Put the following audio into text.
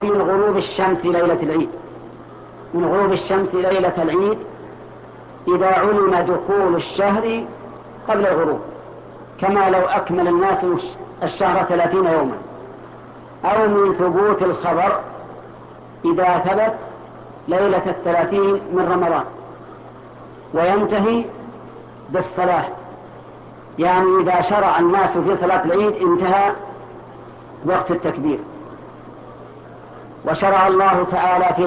من غروب الشمس ليلة العيد، من غروب الشمس ليلة العيد إذا علم دخول الشهر قبل الغروب، كما لو أكمل الناس الشهر 30 يوما، أو من ثبوت الخبر إذا ثبت ليلة 30 من رمضان، وينتهي بالصلاة، يعني إذا شرع الناس في صلاة العيد انتهى وقت التكبير. وشرع الله تعالى في